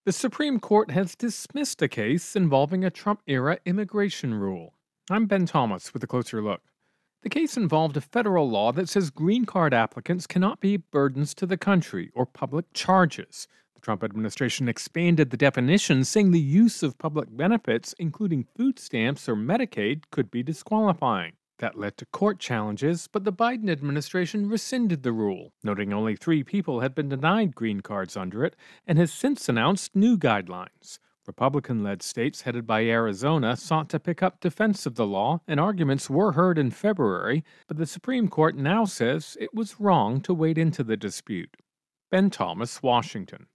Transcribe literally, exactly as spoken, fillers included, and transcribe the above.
The Supreme Court has dismissed a case involving a Trump era immigration rule. I'm Ben Thomas with a closer look. The case involved a federal law that says green card applicants cannot be burdens to the country or public charges. The Trump administration expanded the definition, saying the use of public benefits, including food stamps or Medicaid, could be disqualifying. That led to court challenges, but the Biden administration rescinded the rule, noting only three people had been denied green cards under it, and has since announced new guidelines. Republican led states headed by Arizona sought to pick up defense of the law, and arguments were heard in February, but the Supreme Court now says it was wrong to wade into the dispute. Ben Thomas, Washington.